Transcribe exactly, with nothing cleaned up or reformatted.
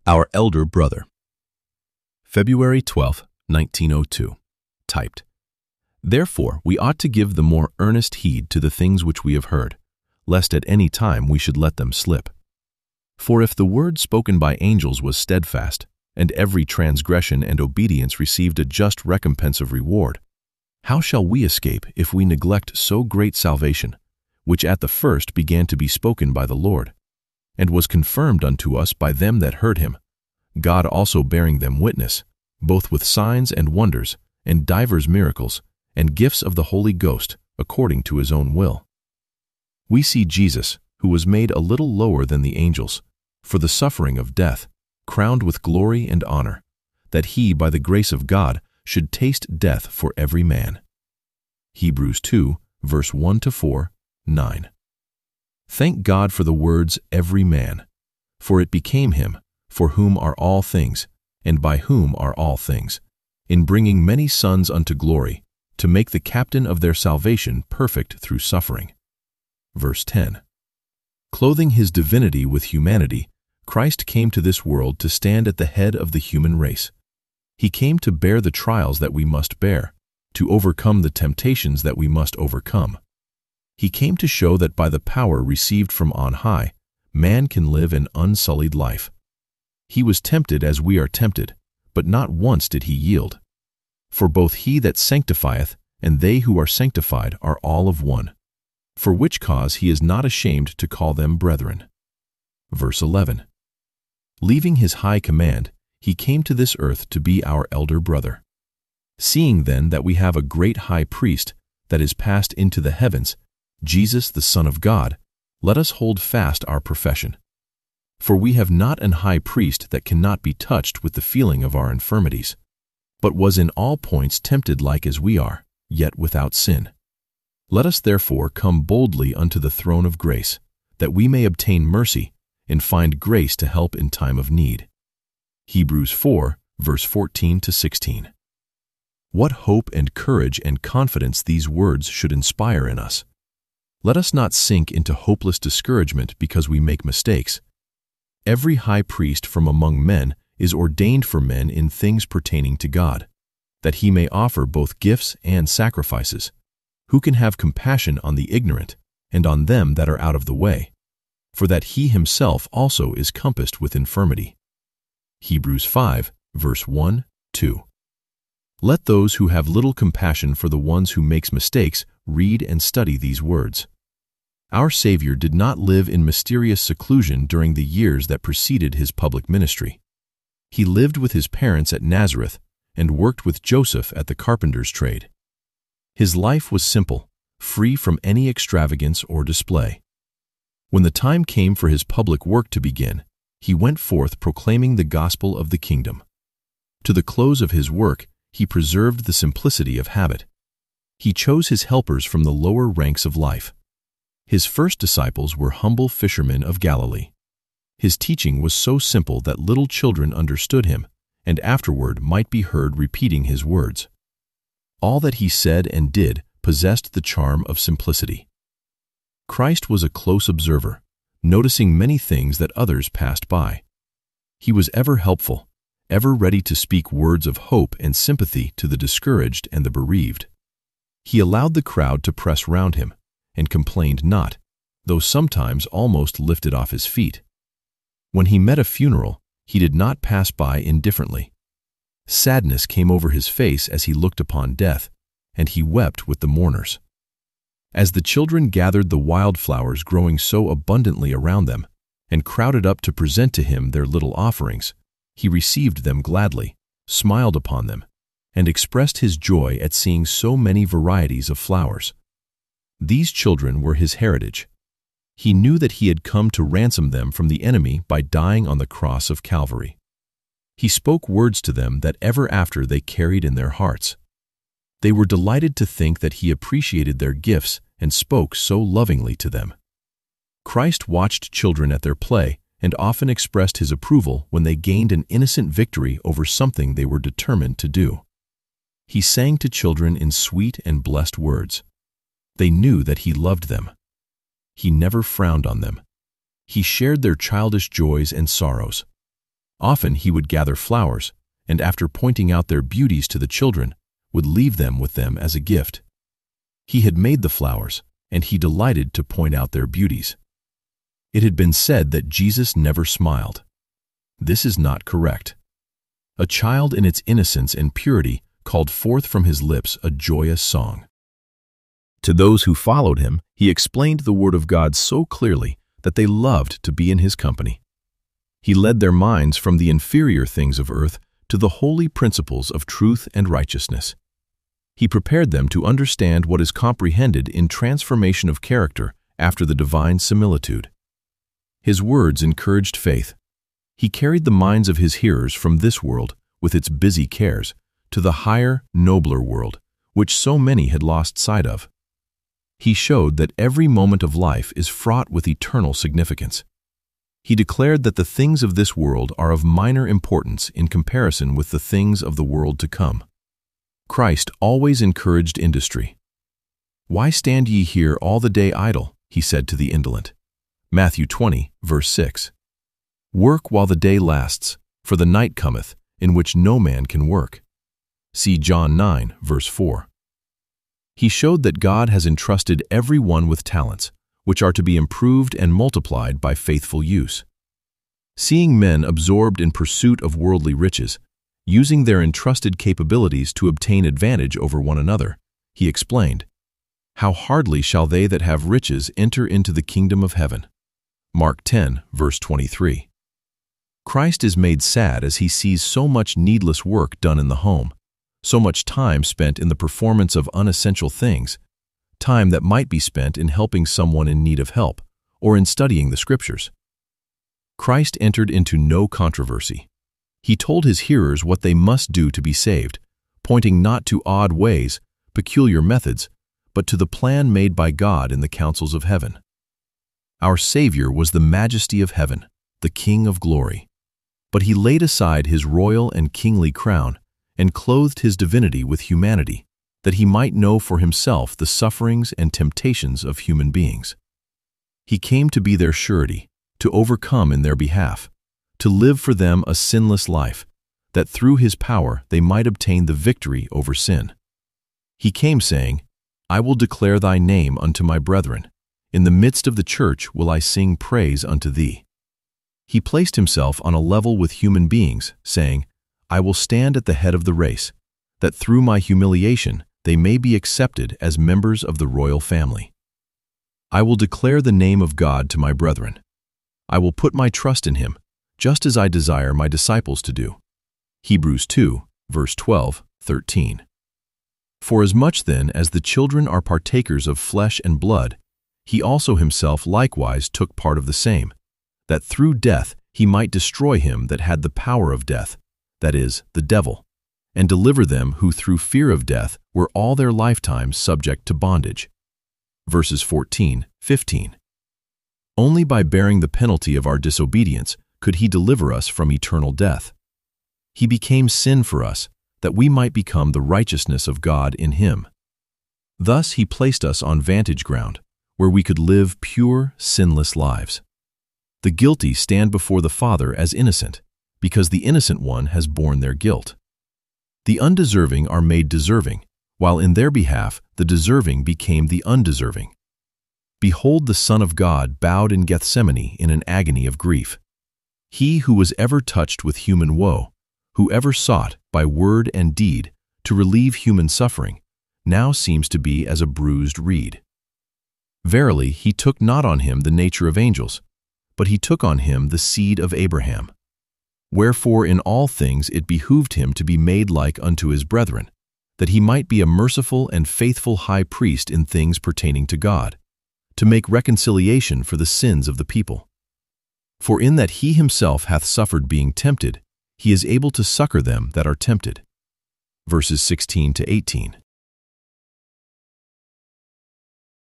Our Elder Brother. February twelfth, nineteen oh two. Typed. Therefore we ought to give the more earnest heed to the things which we have heard, lest at any time we should let them slip. For if the word spoken by angels was steadfast, and every transgression and obedience received a just recompense of reward, how shall we escape if we neglect so great salvation, which at the first began to be spoken by the Lord, and was confirmed unto us by them that heard him, God also bearing them witness, both with signs and wonders, and divers miracles, and gifts of the Holy Ghost, according to his own will? We see Jesus, who was made a little lower than the angels, for the suffering of death, crowned with glory and honor, that he, by the grace of God, should taste death for every man. Hebrews two, verse one to four, nine. Thank God for the words every man, for it became him, for whom are all things, and by whom are all things, in bringing many sons unto glory, to make the captain of their salvation perfect through suffering. Verse ten. Clothing his divinity with humanity, Christ came to this world to stand at the head of the human race. He came to bear the trials that we must bear, to overcome the temptations that we must overcome. He came to show that by the power received from on high, man can live an unsullied life. He was tempted as we are tempted, but not once did he yield. For both he that sanctifieth and they who are sanctified are all of one, for which cause he is not ashamed to call them brethren. Verse eleven. Leaving his high command, he came to this earth to be our elder brother. Seeing then that we have a great high priest that is passed into the heavens, Jesus the Son of God, let us hold fast our profession. For we have not an high priest that cannot be touched with the feeling of our infirmities, but was in all points tempted like as we are, yet without sin. Let us therefore come boldly unto the throne of grace, that we may obtain mercy and find grace to help in time of need. Hebrews four, verse fourteen to sixteen. What hope and courage and confidence these words should inspire in us. Let us not sink into hopeless discouragement because we make mistakes. Every high priest from among men is ordained for men in things pertaining to God, that he may offer both gifts and sacrifices, who can have compassion on the ignorant and on them that are out of the way, for that he himself also is compassed with infirmity. Hebrews five, verse one, two. Let those who have little compassion for the ones who makes mistakes read and study these words. Our Savior did not live in mysterious seclusion during the years that preceded his public ministry. He lived with his parents at Nazareth and worked with Joseph at the carpenter's trade. His life was simple, free from any extravagance or display. When the time came for his public work to begin, he went forth proclaiming the gospel of the kingdom. To the close of his work, he preserved the simplicity of habit. He chose his helpers from the lower ranks of life. His first disciples were humble fishermen of Galilee. His teaching was so simple that little children understood him, and afterward might be heard repeating his words. All that he said and did possessed the charm of simplicity. Christ was a close observer, noticing many things that others passed by. He was ever helpful, ever ready to speak words of hope and sympathy to the discouraged and the bereaved. He allowed the crowd to press round him, and complained not, though sometimes almost lifted off his feet. When he met a funeral, he did not pass by indifferently. Sadness came over his face as he looked upon death, and he wept with the mourners. As the children gathered the wildflowers growing so abundantly around them, and crowded up to present to him their little offerings, he received them gladly, smiled upon them, and expressed his joy at seeing so many varieties of flowers. These children were his heritage. He knew that he had come to ransom them from the enemy by dying on the cross of Calvary. He spoke words to them that ever after they carried in their hearts. They were delighted to think that he appreciated their gifts and spoke so lovingly to them. Christ watched children at their play and often expressed his approval when they gained an innocent victory over something they were determined to do. He sang to children in sweet and blessed words. They knew that he loved them. He never frowned on them. He shared their childish joys and sorrows. Often he would gather flowers, and after pointing out their beauties to the children, would leave them with them as a gift. He had made the flowers, and he delighted to point out their beauties. It had been said that Jesus never smiled. This is not correct. A child in its innocence and purity called forth from his lips a joyous song. To those who followed him, he explained the Word of God so clearly that they loved to be in his company. He led their minds from the inferior things of earth to the holy principles of truth and righteousness. He prepared them to understand what is comprehended in transformation of character after the divine similitude. His words encouraged faith. He carried the minds of his hearers from this world, with its busy cares, to the higher, nobler world, which so many had lost sight of. He showed that every moment of life is fraught with eternal significance. He declared that the things of this world are of minor importance in comparison with the things of the world to come. Christ always encouraged industry. "Why stand ye here all the day idle?" he said to the indolent. Matthew twenty, verse six. "Work while the day lasts, for the night cometh, in which no man can work." See John nine, verse four. He showed that God has entrusted every one with talents, which are to be improved and multiplied by faithful use. Seeing men absorbed in pursuit of worldly riches, using their entrusted capabilities to obtain advantage over one another, he explained, "How hardly shall they that have riches enter into the kingdom of heaven." Mark ten, verse twenty-three. Christ is made sad as he sees so much needless work done in the home, so much time spent in the performance of unessential things, time that might be spent in helping someone in need of help or in studying the Scriptures. Christ entered into no controversy. He told his hearers what they must do to be saved, pointing not to odd ways, peculiar methods, but to the plan made by God in the councils of heaven. Our Savior was the majesty of heaven, the King of glory. But he laid aside his royal and kingly crown and clothed his divinity with humanity, that he might know for himself the sufferings and temptations of human beings. He came to be their surety, to overcome in their behalf, to live for them a sinless life, that through his power they might obtain the victory over sin. He came saying, "I will declare thy name unto my brethren. In the midst of the church will I sing praise unto thee." He placed himself on a level with human beings, saying, "I will stand at the head of the race, that through my humiliation they may be accepted as members of the royal family. I will declare the name of God to my brethren. I will put my trust in him, just as I desire my disciples to do." Hebrews two, verse twelve, thirteen. "For as much then as the children are partakers of flesh and blood, he also himself likewise took part of the same, that through death he might destroy him that had the power of death, that is, the devil, and deliver them who through fear of death were all their lifetime subject to bondage." Verses fourteen, fifteen. Only by bearing the penalty of our disobedience could he deliver us from eternal death. He became sin for us, that we might become the righteousness of God in him. Thus he placed us on vantage ground, where we could live pure, sinless lives. The guilty stand before the Father as innocent, because the innocent one has borne their guilt. The undeserving are made deserving, while in their behalf the deserving became the undeserving. Behold, the Son of God bowed in Gethsemane in an agony of grief. He who was ever touched with human woe, who ever sought, by word and deed, to relieve human suffering, now seems to be as a bruised reed. Verily, he took not on him the nature of angels, but he took on him the seed of Abraham. Wherefore in all things it behooved him to be made like unto his brethren, that he might be a merciful and faithful high priest in things pertaining to God, to make reconciliation for the sins of the people. For in that he himself hath suffered being tempted, he is able to succor them that are tempted. Verses sixteen to eighteen.